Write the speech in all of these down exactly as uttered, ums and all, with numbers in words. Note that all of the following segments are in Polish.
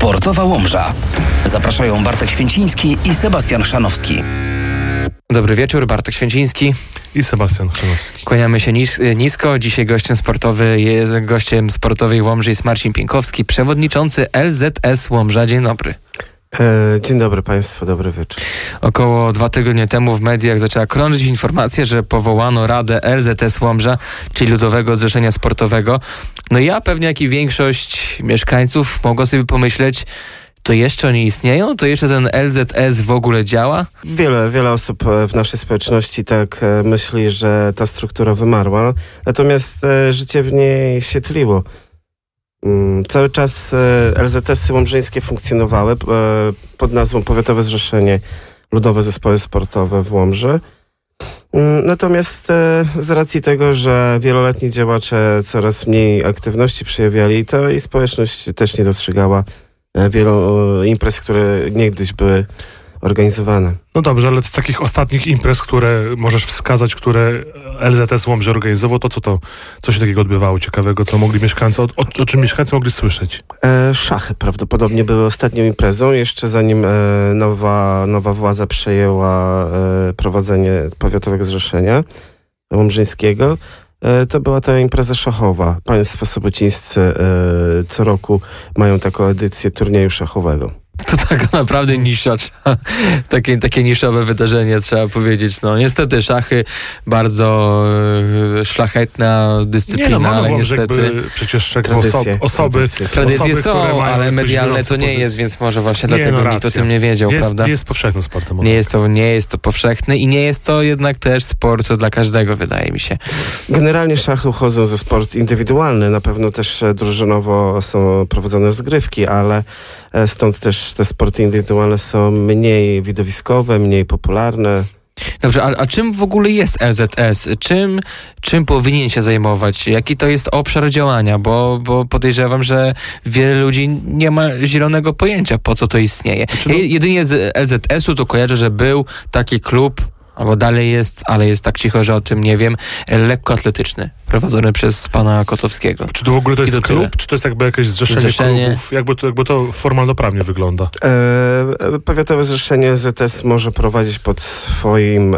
Sportowa Łomża. Zapraszają Bartek Święciński i Sebastian Chrzanowski. Dobry wieczór, Bartek Święciński i Sebastian Chrzanowski. Kłaniamy się nis- nisko. Dzisiaj gościem sportowy jest, gościem sportowej Łomży jest Marcin Pienkowski, przewodniczący L Z S Łomża. Dzień dobry. E, dzień dobry Państwu, dobry wieczór. Około dwa tygodnie temu w mediach zaczęła krążyć informacja, że powołano Radę L Z S Łomża, czyli Ludowego Zrzeszenia Sportowego. No ja, pewnie jak i większość mieszkańców, mogło sobie pomyśleć, to jeszcze oni istnieją? To jeszcze ten L Z S w ogóle działa? Wiele, wiele osób w naszej społeczności tak myśli, że ta struktura wymarła. Natomiast życie w niej się tliło. Cały czas L Z S-y łomżyńskie funkcjonowały pod nazwą Powiatowe Zrzeszenie Ludowe Zespoły Sportowe w Łomży. Natomiast z racji tego, że wieloletni działacze coraz mniej aktywności przejawiali, to i społeczność też nie dostrzegała wielu imprez, które niegdyś były organizowane. No dobrze, ale z takich ostatnich imprez, które możesz wskazać, które L Z S Łomża organizował, to co to, co się takiego odbywało ciekawego, co mogli mieszkańcy, o, o, o czym mieszkańcy mogli słyszeć? E, szachy prawdopodobnie były ostatnią imprezą, jeszcze zanim e, nowa, nowa władza przejęła e, prowadzenie Powiatowego Zrzeszenia Łomżyńskiego. E, to była ta impreza szachowa. Państwo sobocińscy e, co roku mają taką edycję turnieju szachowego. To tak naprawdę nisza, takie, takie niszowe wydarzenie, trzeba powiedzieć. No niestety szachy, bardzo e, szlachetna dyscyplina, nie, no, ale niestety... Przecież osoby, osoby, tradycje, tradycje osoby, są, ale medialne to nie pozycję. jest, więc może właśnie nie, dlatego no, nikt o tym nie wiedział, jest, prawda? Nie jest powszechnym sportem. Nie jest, to, nie jest to powszechny i nie jest to jednak też sport dla każdego, wydaje mi się. Generalnie szachy uchodzą ze sport indywidualny. Na pewno też drużynowo są prowadzone rozgrywki, ale stąd też te sporty indywidualne są mniej widowiskowe, mniej popularne. Dobrze, a, a czym w ogóle jest L Z S? Czym, czym powinien się zajmować? Jaki to jest obszar działania? Bo, bo podejrzewam, że wiele ludzi nie ma zielonego pojęcia, po co to istnieje. Znaczy, no... Ja jedynie z L Z S-u to kojarzę, że był taki klub, albo dalej jest, ale jest tak cicho, że o tym nie wiem, lekkoatletyczny, prowadzony przez pana Kotowskiego. Czy to w ogóle to jest to klub, tyle. czy to jest jakby jakieś zrzeszenie, zrzeszenie. klubów? Jakby to, jakby to formalno-prawnie wygląda? E, Powiatowe Zrzeszenie L Z S może prowadzić pod swoim e,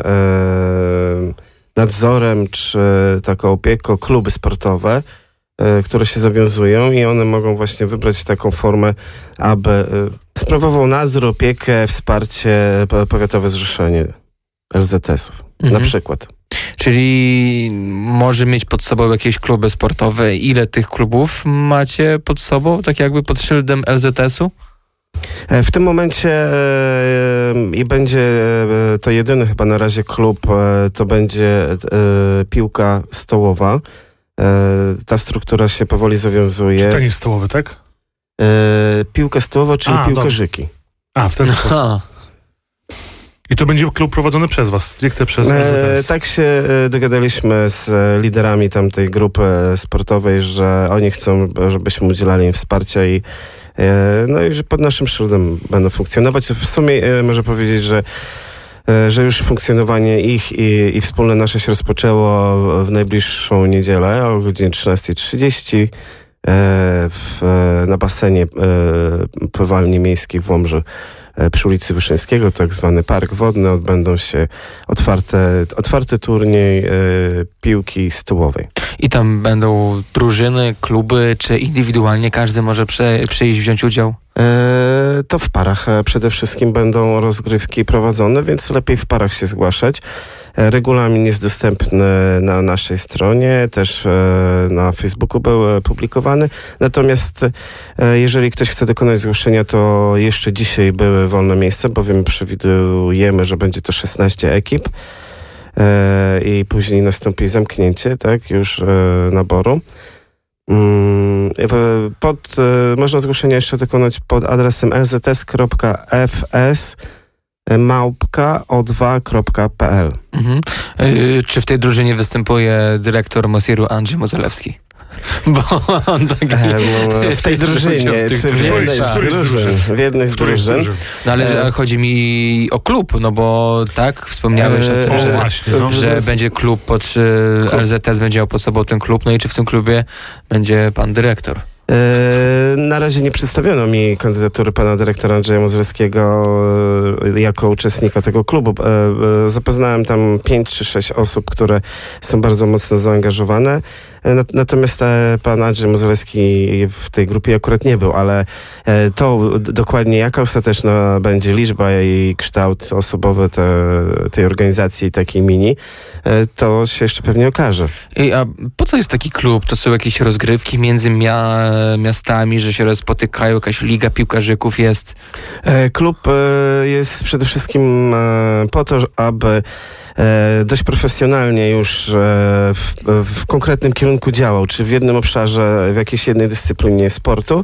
nadzorem czy taką opieką kluby sportowe, e, które się zawiązują i one mogą właśnie wybrać taką formę, aby e, sprawował nadzór, opiekę, wsparcie Powiatowe Zrzeszenie L Z S-ów, mhm. na przykład. Czyli może mieć pod sobą jakieś kluby sportowe. Ile tych klubów macie pod sobą, tak jakby pod szyldem L Z S-u? W tym momencie e, i będzie e, to jedyny chyba na razie klub, e, to będzie e, piłka stołowa. E, ta struktura się powoli zawiązuje. Czy tenis stołowy, tak? E, piłka stołowa, czyli piłkarzyki. A, w ten sposób. Aha. I to będzie klub prowadzony przez was, stricte przez L Z S. E, tak się e, dogadaliśmy z e, liderami tamtej grupy sportowej, że oni chcą, żebyśmy udzielali im wsparcia i e, no i że pod naszym szyldem będą funkcjonować. W sumie e, można powiedzieć, że e, że już funkcjonowanie ich i, i wspólne nasze się rozpoczęło w najbliższą niedzielę o godzinie trzynasta trzydzieści e, w, na basenie e, pływalni miejskiej w Łomży przy ulicy Wyszyńskiego, tak zwany park wodny, odbędą się otwarte, otwarty turniej e, piłki stołowej. I tam będą drużyny, kluby, czy indywidualnie każdy może prze, przyjść, wziąć udział? E, to w parach przede wszystkim będą rozgrywki prowadzone, więc lepiej w parach się zgłaszać. Regulamin jest dostępny na naszej stronie, też na Facebooku był publikowany. Natomiast jeżeli ktoś chce dokonać zgłoszenia, to jeszcze dzisiaj były wolne miejsca, bowiem przewidujemy, że będzie to szesnaście ekip i później nastąpi zamknięcie, tak, już naboru. Pod, można zgłoszenia jeszcze dokonać pod adresem l z s kropka f s małpka o dwa kropka p l. Mhm. Yy, czy w tej drużynie występuje dyrektor Mosieru Andrzej Mozelewski? Bo on taki... E, no, w tej drużynie, czy w jednej z drużyn. W jednej z drużyn. No ale e... chodzi mi o klub, no bo tak, wspomniałeś e... o tym, o, że, właśnie, no. że będzie klub, pod, L Z S będzie miał pod sobą ten klub, no i czy w tym klubie będzie pan dyrektor? Na razie nie przedstawiono mi kandydatury pana dyrektora Andrzeja Modzelskiego jako uczestnika tego klubu. Zapoznałem tam pięć czy sześć osób, które są bardzo mocno zaangażowane. Natomiast pan Andrzej Modzelski w tej grupie akurat nie był, ale to dokładnie jaka ostateczna będzie liczba i kształt osobowy te, tej organizacji, takiej mini, to się jeszcze pewnie okaże. I, a po co jest taki klub? To są jakieś rozgrywki między mia miastami, że się spotykają, jakaś liga piłkarzyków jest? Klub jest przede wszystkim po to, aby dość profesjonalnie już w, w konkretnym kierunku działał, czy w jednym obszarze, w jakiejś jednej dyscyplinie sportu.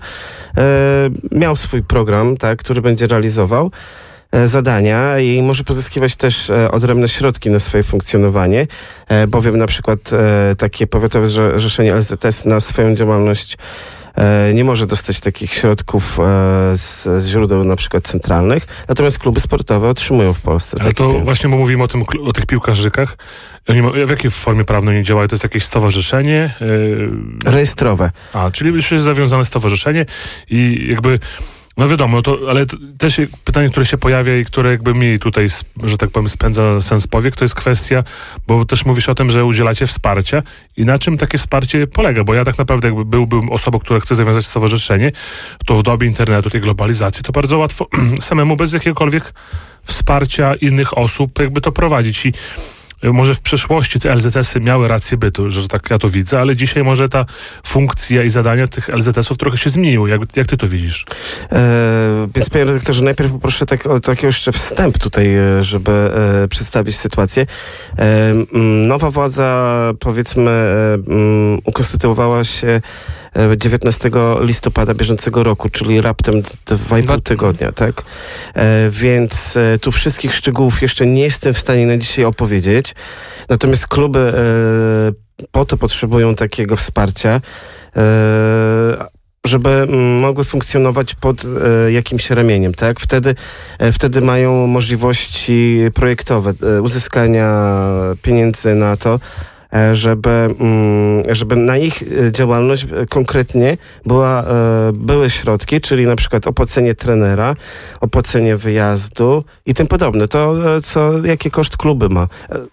Miał swój program, tak, który będzie realizował zadania i może pozyskiwać też odrębne środki na swoje funkcjonowanie, bowiem na przykład takie powiatowe zrzeszenie L Z S na swoją działalność nie może dostać takich środków z źródeł na przykład centralnych, natomiast kluby sportowe otrzymują w Polsce. Ale to pieniądze. Właśnie mówimy o, tym, o tych piłkarzykach. Oni ma, w jakiej formie prawnej nie działają? To jest jakieś stowarzyszenie? Yy... Rejestrowe. A, czyli już jest zawiązane stowarzyszenie i jakby... No wiadomo, to, ale to też pytanie, które się pojawia i które jakby mi tutaj, że tak powiem, spędza sens powiek, to jest kwestia, bo też mówisz o tym, że udzielacie wsparcia i na czym takie wsparcie polega, bo ja tak naprawdę jakby byłbym osobą, która chce zawiązać stowarzyszenie, to w dobie internetu, tej globalizacji, to bardzo łatwo samemu bez jakiegokolwiek wsparcia innych osób jakby to prowadzić i może w przeszłości te L Z S-y miały rację bytu, że tak ja to widzę, ale dzisiaj może ta funkcja i zadania tych L Z S-ów trochę się zmieniły. Jak, jak ty to widzisz? E, więc panie redaktorze, najpierw poproszę tak, o taki jeszcze wstęp tutaj, żeby e, przedstawić sytuację. E, nowa władza, powiedzmy, e, ukonstytuowała się dziewiętnastego listopada bieżącego roku, czyli raptem dwa i pół tygodnia, tak? E, więc e, tu wszystkich szczegółów jeszcze nie jestem w stanie na dzisiaj opowiedzieć. Natomiast kluby e, po to potrzebują takiego wsparcia, e, żeby m, mogły funkcjonować pod e, jakimś ramieniem, tak? Wtedy, e, wtedy mają możliwości projektowe, e, uzyskania pieniędzy na to, żeby, żeby na ich działalność konkretnie była, były środki, czyli na przykład opłacenie trenera, opłacenie wyjazdu i tym podobne. To, co, jaki koszt kluby ma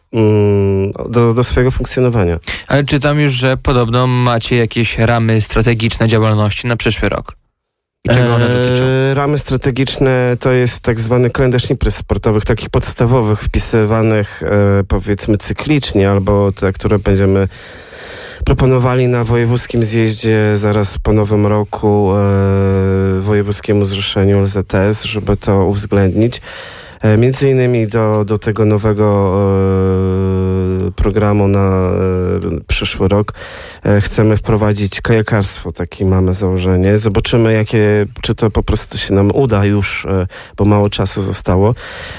do, do swojego funkcjonowania. Ale czytam już, że podobno macie jakieś ramy strategiczne działalności na przyszły rok. I czego one dotyczą? E, ramy strategiczne to jest tak zwany kalendarz imprez sportowych, takich podstawowych, wpisywanych e, powiedzmy cyklicznie, albo te, które będziemy proponowali na wojewódzkim zjeździe zaraz po nowym roku e, wojewódzkiemu zrzeszeniu L Z S, żeby to uwzględnić. E, między innymi do, do tego nowego e, programu na e, przyszły rok e, chcemy wprowadzić kajakarstwo, takie mamy założenie. Zobaczymy, jakie, czy to po prostu się nam uda już, e, bo mało czasu zostało. E,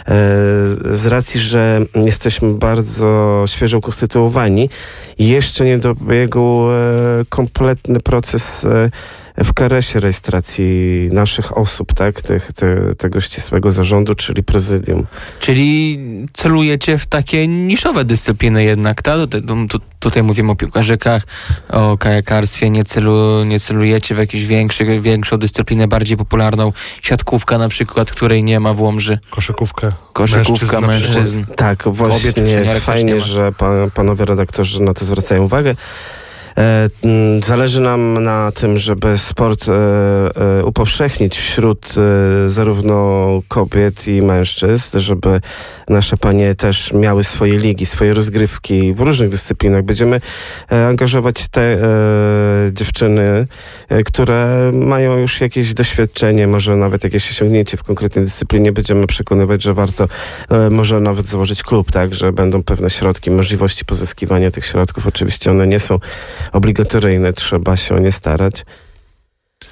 z racji, że jesteśmy bardzo świeżo ukonstytuowani i jeszcze nie dobiegł e, kompletny proces e, w karesie rejestracji naszych osób, tak, tych, te, tego ścisłego zarządu, czyli prezydium. Czyli celujecie w takie niszowe dyscypliny jednak, tak? Tutaj, tu, tutaj mówimy o piłkarzykach, o kajakarstwie, nie, celu, nie celujecie w jakąś większy, większą dyscyplinę, bardziej popularną, siatkówka na przykład, której nie ma w Łomży. Koszykówkę. Koszykówka mężczyzn. mężczyzn. Tak, właśnie Kobiet, fajnie, że pan, panowie redaktorzy na to zwracają uwagę. Zależy nam na tym, żeby sport e, e, upowszechnić wśród e, zarówno kobiet i mężczyzn, żeby nasze panie też miały swoje ligi, swoje rozgrywki w różnych dyscyplinach. Będziemy e, angażować te e, dziewczyny, e, które mają już jakieś doświadczenie, może nawet jakieś osiągnięcie w konkretnej dyscyplinie. Będziemy przekonywać, że warto e, może nawet założyć klub, tak, że będą pewne środki, możliwości pozyskiwania tych środków. Oczywiście one nie są obligatoryjne, trzeba się o nie starać.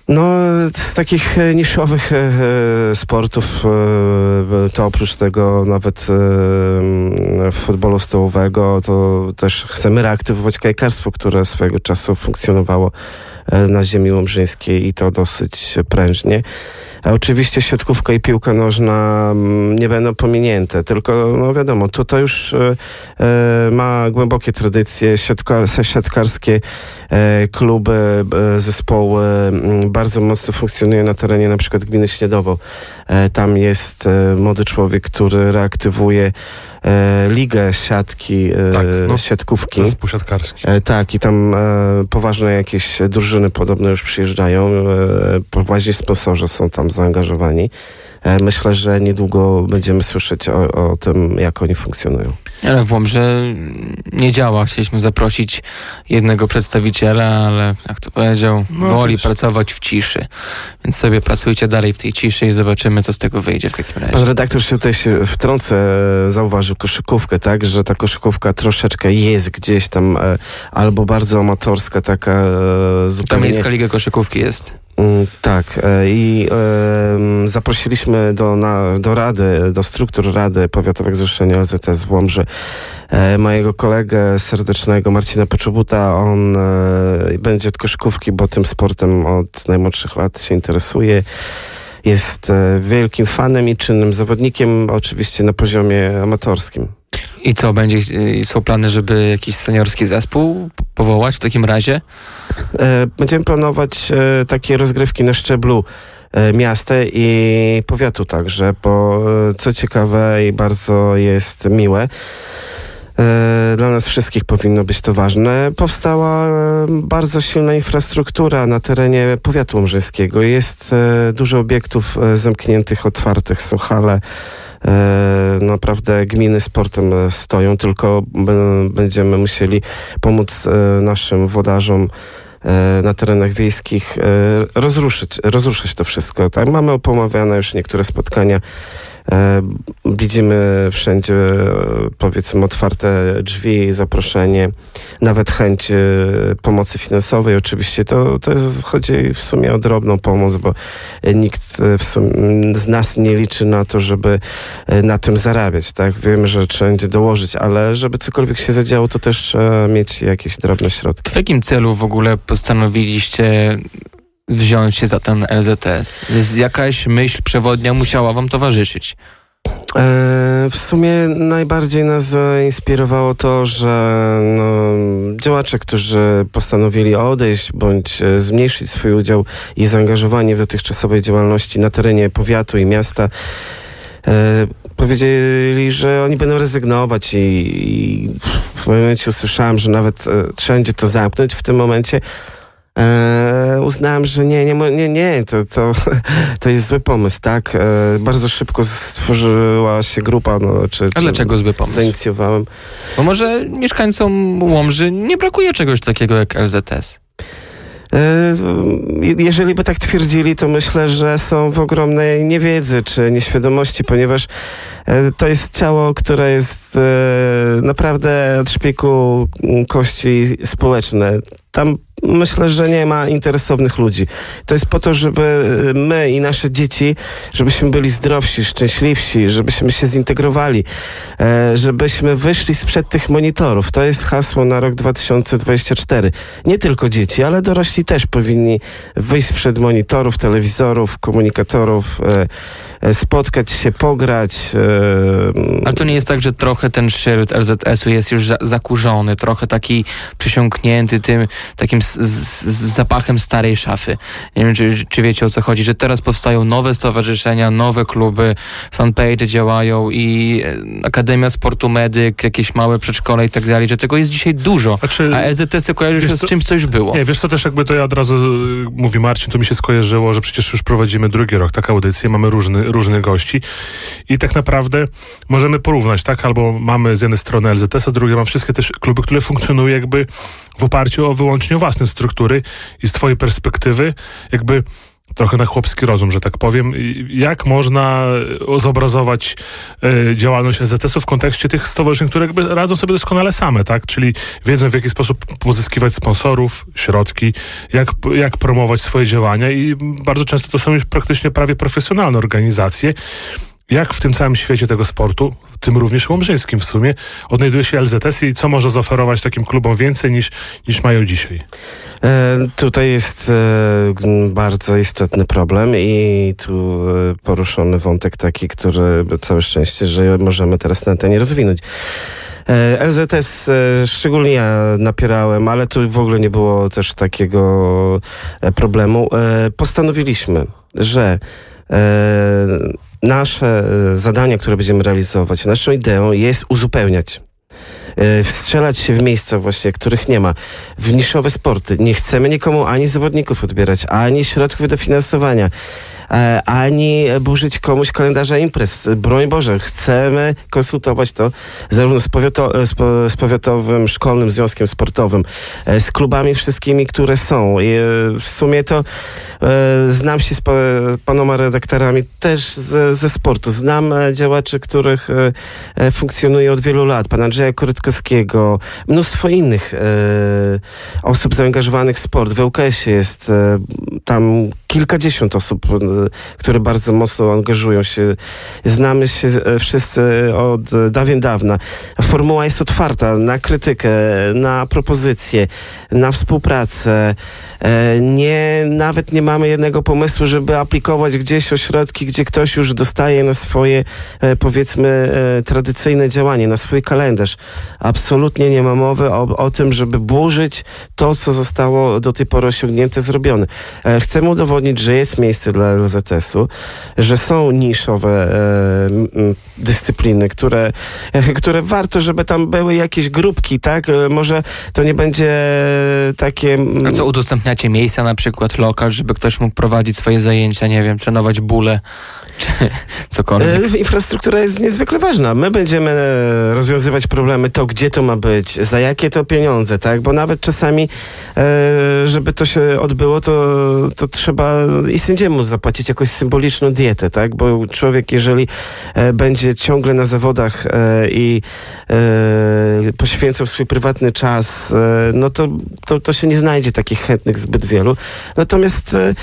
No, z takich niszowych e, sportów e, to oprócz tego nawet e, futbolu stołowego to też chcemy reaktywować kajkarstwo, które swojego czasu funkcjonowało e, na ziemi łomżyńskiej i to dosyć prężnie. A oczywiście siatkówka i piłka nożna nie będą pominięte, tylko no wiadomo, to, to już e, ma głębokie tradycje, siatkar, siatkarskie e, kluby, e, zespoły m, bardzo mocno funkcjonują na terenie na przykład gminy Śniedowo. E, tam jest e, młody człowiek, który reaktywuje e, ligę siatki, e, tak, no, siatkówki. Zespół siatkarski. E, tak, i tam e, poważne jakieś drużyny podobno już przyjeżdżają, e, poważni sponsorzy są tam zaangażowani. E, myślę, że niedługo będziemy słyszeć o, o tym, jak oni funkcjonują. Ale w Łomży nie działa. Chcieliśmy zaprosić jednego przedstawiciela, ale jak to powiedział, no woli też. pracować w ciszy. Więc sobie pracujcie dalej w tej ciszy i zobaczymy, co z tego wyjdzie w takim razie. Pan redaktor się tutaj się wtrącę, zauważył koszykówkę, tak, że ta koszykówka troszeczkę jest gdzieś tam e, albo bardzo amatorska, taka e, zupełnie... Tam miejska liga koszykówki jest. Mm, tak, e, i e, zaprosiliśmy do, na, do Rady, do struktur Rady Powiatowego Zrzeszenia L Z S w Łomży e, mojego kolegę serdecznego Marcina Poczobuta. On e, będzie od koszykówki, bo tym sportem od najmłodszych lat się interesuje. Jest e, wielkim fanem i czynnym zawodnikiem, oczywiście na poziomie amatorskim. I co, będzie, są plany, żeby jakiś seniorski zespół powołać w takim razie? E, będziemy planować e, takie rozgrywki na szczeblu e, miasta i powiatu także, bo e, co ciekawe i bardzo jest miłe, e, dla nas wszystkich powinno być to ważne, powstała e, bardzo silna infrastruktura na terenie powiatu łomżyńskiego. Jest e, dużo obiektów e, zamkniętych, otwartych, są hale. E, naprawdę gminy sportem stoją, tylko b, będziemy musieli pomóc e, naszym włodarzom e, na terenach wiejskich e, rozruszyć, rozruszyć to wszystko. Tak? Mamy opomawiane już niektóre spotkania. E, widzimy wszędzie, e, powiedzmy, otwarte drzwi, zaproszenie, nawet chęć e, pomocy finansowej. Oczywiście to, to jest, chodzi w sumie o drobną pomoc, bo e, nikt e, w sumie, z nas nie liczy na to, żeby e, na tym zarabiać. Tak? Wiemy, że trzeba będzie dołożyć, ale żeby cokolwiek się zadziało, to też trzeba mieć jakieś drobne środki. W jakim celu w ogóle postanowiliście wziąć się za ten L Z S? Jest jakaś myśl przewodnia musiała wam towarzyszyć? E, w sumie najbardziej nas zainspirowało to, że no, działacze, którzy postanowili odejść bądź zmniejszyć swój udział i zaangażowanie w dotychczasowej działalności na terenie powiatu i miasta, e, powiedzieli, że oni będą rezygnować i, i w pewnym momencie usłyszałem, że nawet e, trzeba będzie to zamknąć w tym momencie. E, uznałem, że nie, nie, nie, nie to, to, to jest zły pomysł, tak? E, bardzo szybko stworzyła się grupa. No, czy, A czy dlaczego zły pomysł? Zainicjowałem. Bo może mieszkańcom Łomży nie brakuje czegoś takiego jak L Z S? E, jeżeli by tak twierdzili, to myślę, że są w ogromnej niewiedzy czy nieświadomości, ponieważ e, to jest ciało, które jest e, naprawdę od szpiku kości społeczne. Tam myślę, że nie ma interesownych ludzi. To jest po to, żeby my i nasze dzieci, żebyśmy byli zdrowsi, szczęśliwsi, żebyśmy się zintegrowali, e, żebyśmy wyszli sprzed tych monitorów. To jest hasło na rok dwa tysiące dwudziesty czwarty. Nie tylko dzieci, ale dorośli też powinni wyjść sprzed monitorów, telewizorów, komunikatorów, e, e, spotkać się, pograć. E, Ale to nie jest tak, że trochę ten szyld L Z S-u jest już za- zakurzony, trochę taki przysiąknięty tym takim z, z, z zapachem starej szafy. Nie wiem, czy, czy wiecie, o co chodzi, że teraz powstają nowe stowarzyszenia, nowe kluby, fanpage działają i Akademia Sportu Medyk, jakieś małe przedszkole i tak dalej, że tego jest dzisiaj dużo, Znaczy, a L Z S kojarzy się z czymś, co już było. Nie, wiesz co, też jakby to ja od razu y, mówi Marcin, to mi się skojarzyło, że przecież już prowadzimy drugi rok taką audycję, mamy różny, różnych gości i tak naprawdę możemy porównać, tak? Albo mamy z jednej strony L Z S, a z drugiej mam wszystkie też kluby, które funkcjonują jakby w oparciu o wyłącznie własne struktury i z twojej perspektywy jakby trochę na chłopski rozum, że tak powiem. Jak można zobrazować y, działalność L Z S-u w kontekście tych stowarzyszeń, które jakby radzą sobie doskonale same, tak? Czyli wiedzą, w jaki sposób pozyskiwać sponsorów, środki, jak, jak promować swoje działania i bardzo często to są już praktycznie prawie profesjonalne organizacje. Jak w tym całym świecie tego sportu, w tym również łomżyńskim w sumie, odnajduje się L Z S i co może zaoferować takim klubom więcej niż, niż mają dzisiaj? E, tutaj jest e, bardzo istotny problem i tu e, poruszony wątek taki, który całe szczęście, że możemy teraz na antenie rozwinąć. L Z S, szczególnie ja napierałem, ale tu w ogóle nie było też takiego problemu. Postanowiliśmy, że nasze zadania, które będziemy realizować, naszą ideą jest uzupełniać. Wstrzelać się w miejsca właśnie, których nie ma. W niszowe sporty. Nie chcemy nikomu ani zawodników odbierać, ani środków dofinansowania, ani burzyć komuś kalendarza imprez. Broń Boże, chcemy konsultować to zarówno z, powiato, z, po, z Powiatowym Szkolnym Związkiem Sportowym, z klubami wszystkimi, które są. I w sumie to e, znam się z pa, panoma redaktorami też z, ze sportu. Znam działaczy, których e, funkcjonuje od wielu lat. Pana Andrzeja Korytkowskiego, mnóstwo innych e, osób zaangażowanych w sport. W ŁKS-ie jest e, tam kilkadziesiąt osób, które bardzo mocno angażują się. Znamy się wszyscy od dawien dawna. Formuła jest otwarta na krytykę, na propozycje, na współpracę. Nie, nawet nie mamy jednego pomysłu, żeby aplikować gdzieś ośrodki, gdzie ktoś już dostaje na swoje, powiedzmy, tradycyjne działanie, na swój kalendarz. Absolutnie nie ma mowy o, o tym, żeby burzyć to, co zostało do tej pory osiągnięte, zrobione. Chcemy udowodnić, że jest miejsce dla L Z S-u, że są niszowe e, dyscypliny, które, e, które warto, żeby tam były jakieś grupki, tak? E, może to nie będzie takie... A co, udostępniacie miejsca, na przykład lokal, żeby ktoś mógł prowadzić swoje zajęcia, nie wiem, trenować bóle, czy cokolwiek? E, infrastruktura jest niezwykle ważna. My będziemy rozwiązywać problemy, to gdzie to ma być, za jakie to pieniądze, tak? Bo nawet czasami, e, żeby to się odbyło, to, to trzeba i sędziemu zapłacić jakąś symboliczną dietę, tak? Bo człowiek, jeżeli e, będzie ciągle na zawodach e, i e, poświęcał swój prywatny czas, e, no to, to, to się nie znajdzie takich chętnych zbyt wielu. Natomiast e,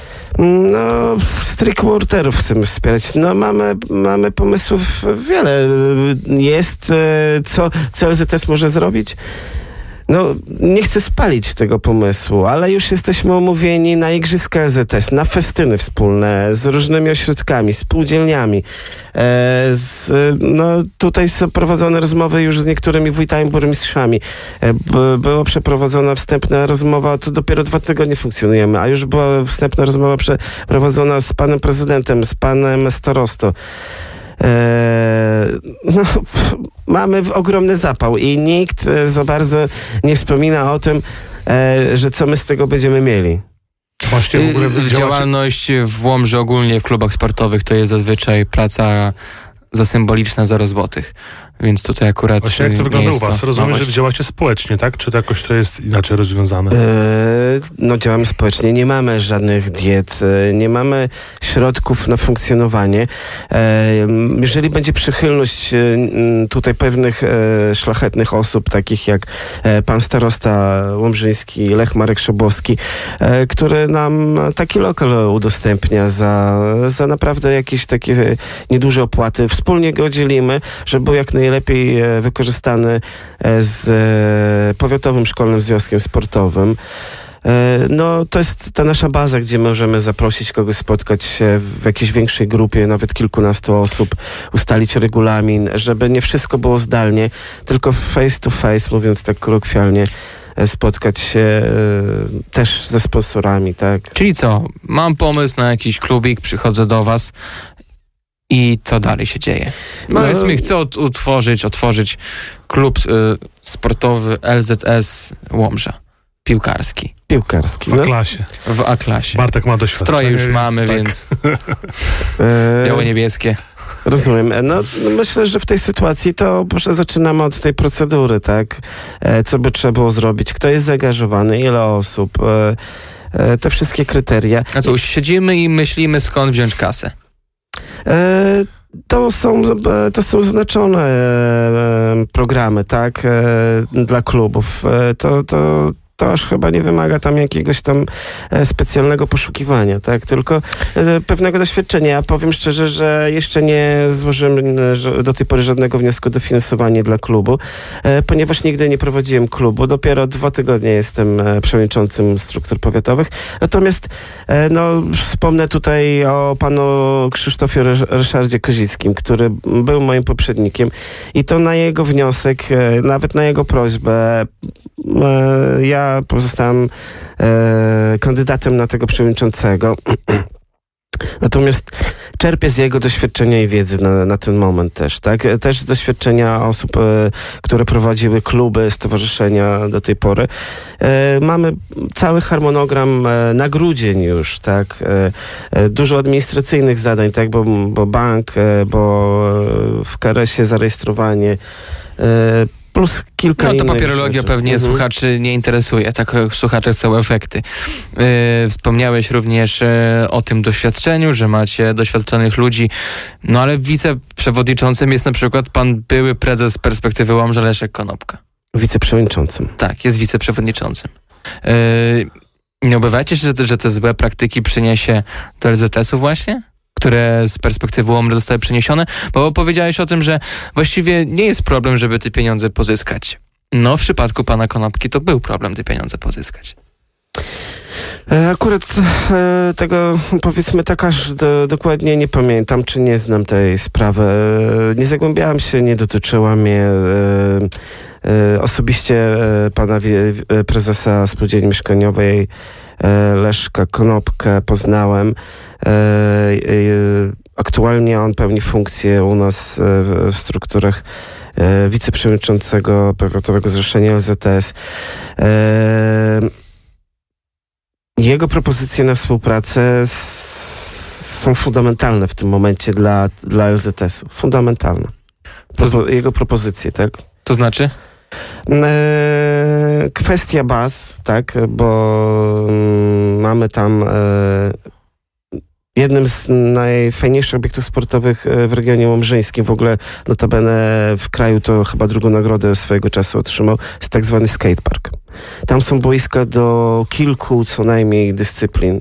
no, streetworkerów chcemy wspierać. No, mamy, mamy pomysłów wiele. Jest, e, co, co L Z S może zrobić? No, nie chcę spalić tego pomysłu, ale już jesteśmy umówieni na Igrzyska L Z S, na festyny wspólne z różnymi ośrodkami, spółdzielniami. E, z, no, tutaj są prowadzone rozmowy już z niektórymi wójtami, burmistrzami. E, b, była przeprowadzona wstępna rozmowa, to dopiero dwa tygodnie funkcjonujemy, a już była wstępna rozmowa przeprowadzona z panem prezydentem, z panem starostą. Eee, no, pff, mamy ogromny zapał i nikt e, za bardzo nie wspomina o tym, e, że co my z tego będziemy mieli. Właśnie w ogóle działacie... Działalność w Łomży ogólnie w klubach sportowych to jest zazwyczaj praca za symboliczna, za rozbotych. Więc tutaj akurat Właśnie jak to wygląda u was? Rozumiem, że działacie społecznie, tak? Czy to jakoś to jest inaczej rozwiązane? Eee, no działamy społecznie. Nie mamy żadnych diet, nie mamy środków na funkcjonowanie. Eee, jeżeli będzie przychylność tutaj pewnych e, szlachetnych osób, takich jak e, pan starosta łomżyński, Lech Marek Szobowski, e, który nam taki lokal udostępnia za, za naprawdę jakieś takie nieduże opłaty. Wspólnie go dzielimy, żeby był jak najlepiej lepiej wykorzystany z Powiatowym Szkolnym Związkiem Sportowym. No, to jest ta nasza baza, gdzie możemy zaprosić kogoś, spotkać się w jakiejś większej grupie, nawet kilkunastu osób, ustalić regulamin, żeby nie wszystko było zdalnie, tylko face to face, mówiąc tak kolokwialnie, spotkać się też ze sponsorami, tak? Czyli co? Mam pomysł na jakiś klubik, przychodzę do was. I co dalej się dzieje? Powiedzmy, no, chcę utworzyć, otworzyć klub y, sportowy L Z S Łomża. Piłkarski. Piłkarski. W A-klasie. No? W A-klasie. Bartek ma doświadczenie. Stroje już więc, mamy, tak. więc biało-niebieskie. Rozumiem. No, myślę, że w tej sytuacji to może zaczynamy od tej procedury, tak? Co by trzeba było zrobić? Kto jest zaangażowany? Ile osób? e, te wszystkie kryteria. A co, siedzimy i myślimy, skąd wziąć kasę? E, To są, to są znaczone programy, tak, dla klubów. To, to, to aż chyba nie wymaga tam jakiegoś tam specjalnego poszukiwania, tak, tylko pewnego doświadczenia. Ja powiem szczerze, że jeszcze nie złożyłem do tej pory żadnego wniosku o dofinansowanie dla klubu, ponieważ nigdy nie prowadziłem klubu. Dopiero dwa tygodnie jestem przewodniczącym struktur powiatowych. Natomiast no, wspomnę tutaj o panu Krzysztofie Ryszardzie Kozickim, który był moim poprzednikiem i to na jego wniosek, nawet na jego prośbę, ja pozostałem e, kandydatem na tego przewodniczącego. Natomiast czerpię z jego doświadczenia i wiedzy na, na ten moment też, tak? Też z doświadczenia osób, e, które prowadziły kluby, stowarzyszenia do tej pory. E, mamy cały harmonogram e, na grudzień już, tak? E, e, dużo administracyjnych zadań, tak? Bo, bo bank, e, bo w K R S-ie zarejestrowanie, e, plus kilka No to innych papierologia rzeczy. pewnie Mhm. słuchaczy nie interesuje, tak słuchacze chcą efekty. Yy, wspomniałeś również yy, o tym doświadczeniu, że macie doświadczonych ludzi, no ale wiceprzewodniczącym jest na przykład pan były prezes Perspektywy Łomża Leszek Konopka. Wiceprzewodniczącym. Tak, jest wiceprzewodniczącym. Yy, nie obawiacie się, że te, że te złe praktyki przyniesie do L Z S-u właśnie? Które z Perspektywy Łomży zostały przeniesione, bo powiedziałeś o tym, że właściwie nie jest problem, żeby te pieniądze pozyskać. No w przypadku pana Konopki to był problem te pieniądze pozyskać. Akurat e, tego, powiedzmy, tak aż do, dokładnie nie pamiętam, czy nie znam tej sprawy. E, nie zagłębiałem się, nie dotyczyła mnie e, e, osobiście e, pana wie, e, prezesa Spółdzielni Mieszkaniowej e, Leszka Konopkę poznałem. E, e, aktualnie on pełni funkcję u nas e, w, w strukturach e, wiceprzewodniczącego Powiatowego Zrzeszenia L Z S. E, Jego propozycje na współpracę s- są fundamentalne w tym momencie dla, dla L Z S-u. Fundamentalne. To z- Propo- jego propozycje, tak? To znaczy? E, kwestia baz, tak? Bo mm, mamy tam e, jednym z najfajniejszych obiektów sportowych w regionie łomżyńskim, w ogóle notabene w kraju to chyba drugą nagrodę swojego czasu otrzymał, jest tak zwany skatepark. Tam są boiska do kilku co najmniej dyscyplin.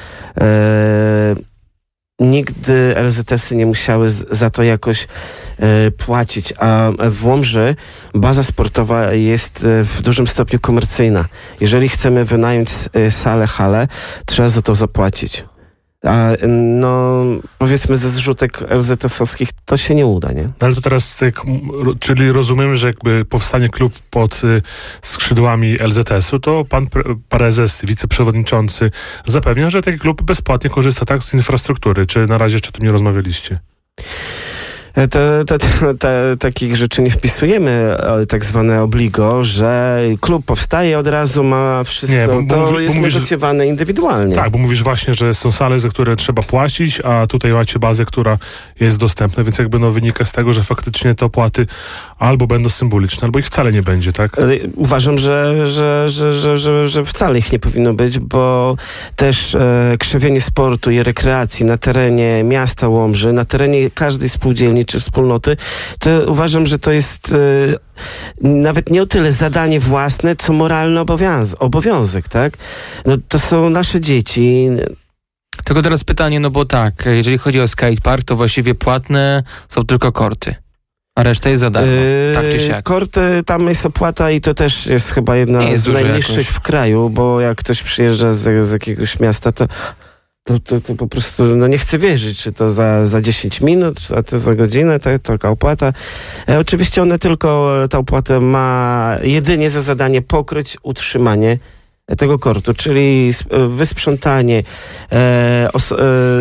E, nigdy L Z S-y nie musiały z, za to jakoś e, płacić, a w Łomży baza sportowa jest e, w dużym stopniu komercyjna. Jeżeli chcemy wynająć e, salę, halę, trzeba za to zapłacić. A no, powiedzmy ze zrzutek L Z S-owskich to się nie uda, nie? No ale to teraz, jak, ro- czyli rozumiem, że jakby powstanie klub pod y, skrzydłami L Z S-u, to pan pre- prezes, wiceprzewodniczący zapewnia, że taki klub bezpłatnie korzysta tak z infrastruktury. Czy na razie jeszcze o tym nie rozmawialiście? Te, te, te, te, takich rzeczy nie wpisujemy, e, tak zwane obligo, że klub powstaje, od razu ma wszystko, Nie, bo- bo to mówi- bo jest mówisz, że- negocjowane indywidualnie. Tak, bo mówisz właśnie, że są sale, za które trzeba płacić, a tutaj macie bazę, która jest dostępna, więc jakby no wynika z tego, że faktycznie te opłaty albo będą symboliczne, albo ich wcale nie będzie, tak? E, Uważam, że, że, że, że, że, że wcale ich nie powinno być, bo też e, krzewienie sportu i rekreacji na terenie miasta Łomży, na terenie każdej spółdzielni czy wspólnoty, to uważam, że to jest e, nawet nie o tyle zadanie własne, co moralny obowiąz- obowiązek, tak? No, to są nasze dzieci. Tylko teraz pytanie, no bo tak, jeżeli chodzi o skatepark, to właściwie płatne są tylko korty, a reszta jest za darmo, Yy, tak czy siak. Korty, tam jest opłata i to też jest chyba jedna Nie jest z dużo najniższych jakoś. w kraju, bo jak ktoś przyjeżdża z, z jakiegoś miasta, to, to, to, to po prostu no nie chcę wierzyć, czy to za, za dziesięć minut, a to za godzinę, to, taka opłata. E, oczywiście one tylko, ta opłata ma jedynie za zadanie pokryć utrzymanie tego kortu, czyli s- wysprzątanie. E, os, e,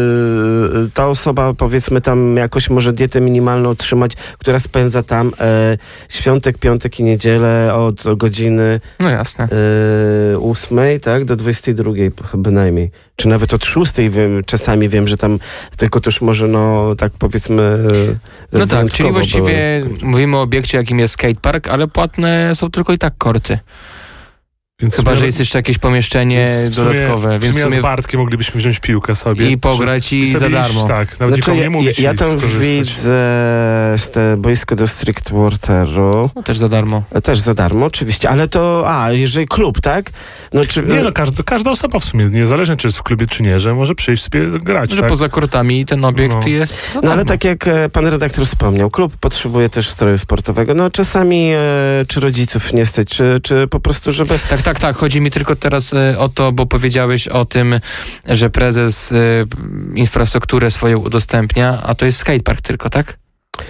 ta osoba, powiedzmy, tam jakoś może dietę minimalną otrzymać, która spędza tam e, świątek, piątek i niedzielę od godziny No jasne. e, ósmej, tak, do dwudziestej drugiej bynajmniej. Czy nawet od szóstej, wiem, czasami wiem, że tam tylko też może, no, tak powiedzmy... e, No tak, czyli wyjątkowo właściwie było. mówimy o obiekcie, jakim jest skatepark, ale płatne są tylko i tak korty. Więc Chyba, sumie- że jest jeszcze jakieś pomieszczenie więc w sumie- dodatkowe. W Więc sumie, w sumie z Bartkiem moglibyśmy wziąć piłkę sobie. i pograć i sobie za iść, darmo. Tak, nawet nikomu nie mówić ja, ja i tam skorzystać. widzę z te boisko do Strict Wateru. No, też za darmo. Też za darmo, oczywiście, ale to, a, jeżeli klub, tak? No, czy, Nie no, każda, każda osoba w sumie, niezależnie czy jest w klubie, czy nie, że może przyjść sobie grać, Że tak? poza kortami ten obiekt No. jest za No darmo. ale tak jak e, pan redaktor wspomniał, klub potrzebuje też stroju sportowego. No czasami e, czy rodziców nie stać, czy, czy po prostu, żeby... Tak, tak, tak. Chodzi mi tylko teraz y, o to, bo powiedziałeś o tym, że prezes y, infrastrukturę swoją udostępnia, a to jest skatepark tylko, tak?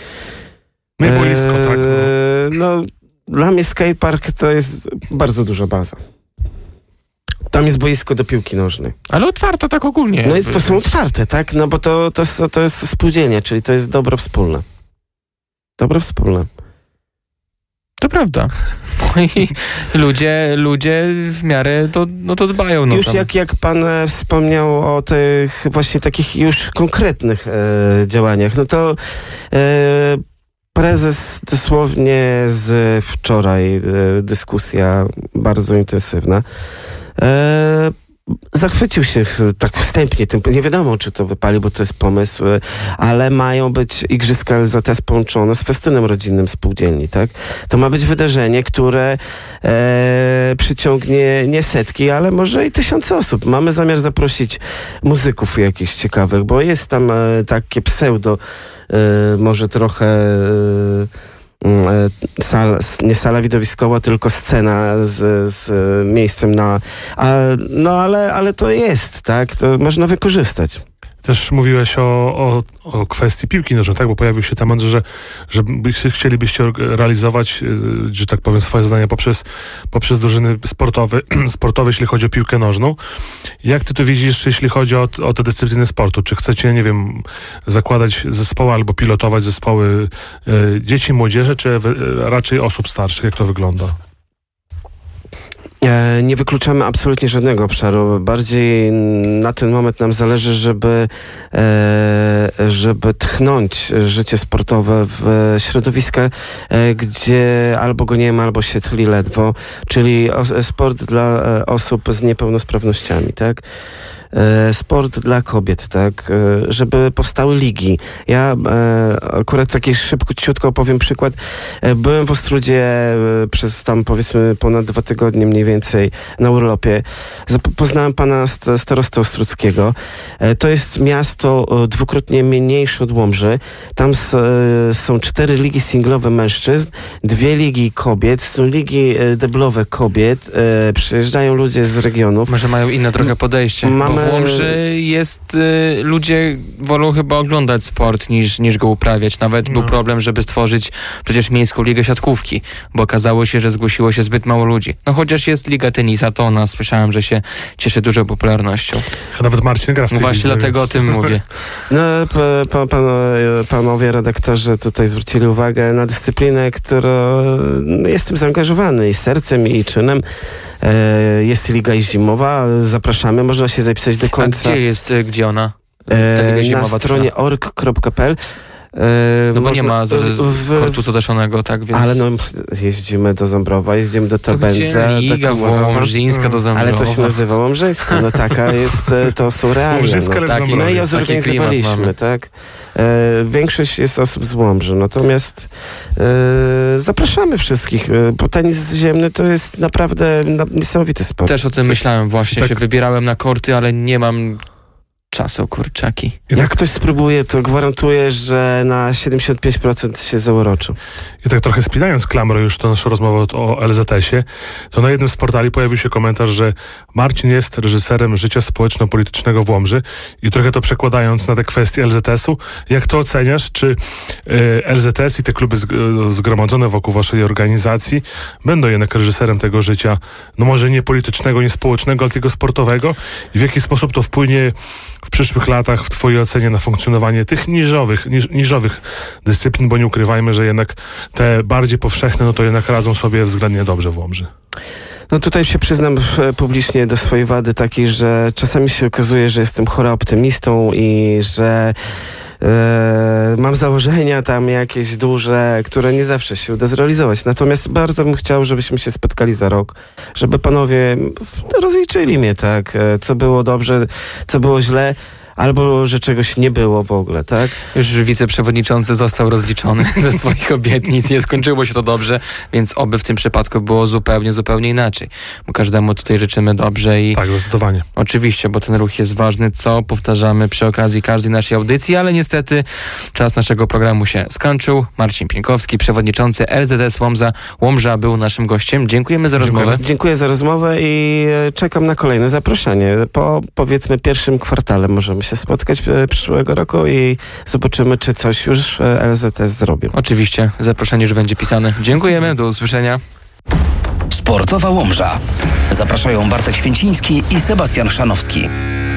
No i boisko, e, tak. No. No, dla mnie skatepark to jest bardzo duża baza. Tam jest boisko do piłki nożnej. Ale otwarto tak ogólnie. No i jakby. to są otwarte, tak? No bo to, to, jest- to jest spółdzielnia, czyli to jest dobro wspólne. Dobro wspólne. To prawda. I ludzie, ludzie w miarę to, no to dbają. No Już tam. jak, jak pan e, wspomniał o tych właśnie takich już konkretnych e, działaniach, no to e, prezes dosłownie z wczoraj, e, dyskusja bardzo intensywna, e, zachwycił się ch- tak wstępnie tym, nie wiadomo czy to wypali, bo to jest pomysł, e, ale mają być Igrzyska L Z S połączone z festynem rodzinnym spółdzielni, tak? To ma być wydarzenie, które e, przyciągnie nie setki, ale może i tysiące osób. Mamy zamiar zaprosić muzyków jakichś ciekawych, bo jest tam e, takie pseudo, e, może trochę e, e, sal, nie sala widowiskowa, tylko scena z, z miejscem na... A, no ale, ale to jest, tak? To można wykorzystać. Też mówiłeś o, o, o kwestii piłki nożnej, tak? Bo pojawił się temat, że, że by- chcielibyście realizować, y, że tak powiem, swoje zadania poprzez, poprzez drużyny sportowe, sportowe, jeśli chodzi o piłkę nożną. Jak ty to widzisz, jeśli chodzi o, o te dyscypliny sportu? Czy chcecie, nie wiem, zakładać zespoły albo pilotować zespoły y, dzieci, młodzieży, czy wy- raczej osób starszych? Jak to wygląda? E, Nie wykluczamy absolutnie żadnego obszaru. Bardziej na ten moment nam zależy, żeby, e, żeby tchnąć życie sportowe w środowiska, e, gdzie albo go nie ma, albo się tli ledwo, czyli o, sport dla e, osób z niepełnosprawnościami, tak? E, Sport dla kobiet, tak? E, Żeby powstały ligi. Ja e, akurat taki szybciutko opowiem przykład. E, Byłem w Ostródzie e, przez tam powiedzmy ponad dwa tygodnie mniej więcej na urlopie. Zap- Poznałem pana st- starostę ostródzkiego. E, To jest miasto e, dwukrotnie mniejsze od Łomży. Tam s- e, są cztery ligi singlowe mężczyzn, dwie ligi kobiet, są ligi e, deblowe kobiet. E, Przyjeżdżają ludzie z regionów. Może mają inne trochę podejście. Mamy- Bo w Łomży jest... Y, ludzie wolą chyba oglądać sport niż, niż go uprawiać. Nawet No. był problem, żeby stworzyć przecież miejską ligę siatkówki, bo okazało się, że zgłosiło się zbyt mało ludzi. No chociaż jest liga tenisa, to ona słyszałem, że się cieszy dużą popularnością. A nawet Marcin gra w tej No właśnie lidze, dlatego więc- o tym mówię. No, pa, pa, pan, panowie redaktorzy tutaj zwrócili uwagę na dyscyplinę, którą no, jestem zaangażowany i sercem, i czynem. E, jest Liga Zimowa, zapraszamy, można się zapisać do A końca gdzie jest, y, gdzie ona? Ta liga e, na zimowa stronie trwa. org kropka p l. E, No bo nie można- ma z, z w- kortu zadaszonego, tak? Więc... Ale no, jeździmy do Zambrowa, jeździmy do to Tabędza. gdzie liga do Kuława. Łomżyńska do Zambrowa. Ale to się nazywa Łomżyńska, no taka jest, e, to są realia. Łomżyńska, No. ale w taki- Zambrowie. No i ją Taki klimat zorganizowaliśmy, mamy. tak? E, większość jest osób z Łomży, natomiast e, zapraszamy wszystkich, e, bo tenis ziemny to jest naprawdę na, niesamowity sport. Też o tym myślałem właśnie, tak. się wybierałem na korty, ale nie mam czasu, kurczaki. I Jak tak, ktoś spróbuje, to gwarantuję, że na siedemdziesiąt pięć procent się zauroczy. I tak trochę spinając klamrę już to naszą rozmowę o L Z S ie, to na jednym z portali pojawił się komentarz, że Marcin jest reżyserem życia społeczno-politycznego w Łomży i trochę to przekładając na te kwestie L Z S u, jak to oceniasz? Czy e, L Z S i te kluby zg- zgromadzone wokół waszej organizacji będą jednak reżyserem tego życia, no może nie politycznego, nie społecznego, ale tylko sportowego? I w jaki sposób to wpłynie w przyszłych latach w twojej ocenie na funkcjonowanie tych niżowych, niż, niżowych dyscyplin, bo nie ukrywajmy, że jednak te bardziej powszechne, no to jednak radzą sobie względnie dobrze w Łomży. No tutaj się przyznam e, publicznie do swojej wady takiej, że czasami się okazuje, że jestem chora optymistą i że e, mam założenia tam jakieś duże, które nie zawsze się uda zrealizować. Natomiast bardzo bym chciał, żebyśmy się spotkali za rok, żeby panowie rozliczyli mnie, tak, e, co było dobrze, co było źle, albo że czegoś nie było w ogóle, tak? Już wiceprzewodniczący został rozliczony ze swoich obietnic. Nie skończyło się to dobrze, więc oby w tym przypadku było zupełnie, zupełnie inaczej. Bo każdemu tutaj życzymy dobrze i... Tak, zdecydowanie. Oczywiście, bo ten ruch jest ważny, co powtarzamy przy okazji każdej naszej audycji, ale niestety czas naszego programu się skończył. Marcin Pienkowski, przewodniczący L Z S Łomża, Łomża był naszym gościem. Dziękujemy za Dziękuję. rozmowę. Dziękuję za rozmowę i czekam na kolejne zaproszenie. Po, powiedzmy, pierwszym kwartale możemy się spotkać przyszłego roku i zobaczymy, czy coś już L Z S zrobił. Oczywiście, zaproszenie już będzie pisane. Dziękujemy, do usłyszenia. Sportowa Łomża. Zapraszają Bartek Święciński i Sebastian Szanowski.